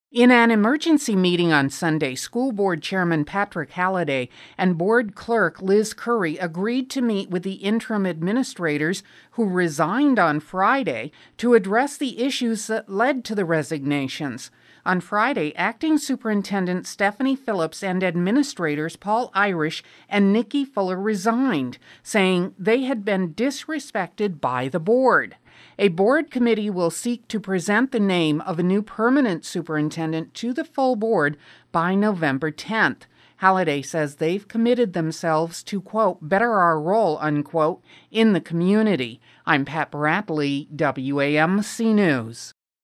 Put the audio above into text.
In an emergency meeting on Sunday, School Board Chairman Patrick Halliday and Board Clerk Liz Curry agreed to meet with the interim administrators who resigned on Friday to address the issues that led to the resignations. On Friday, Acting Superintendent Stephanie Phillips and administrators Paul Irish and Nikki Fuller resigned, saying they had been disrespected by the board. A board committee will seek to present the name of a new permanent superintendent to the full board by November 10th. Halliday says they've committed themselves to, quote, better our role, unquote, in the community. I'm Pat Bradley, WAMC News.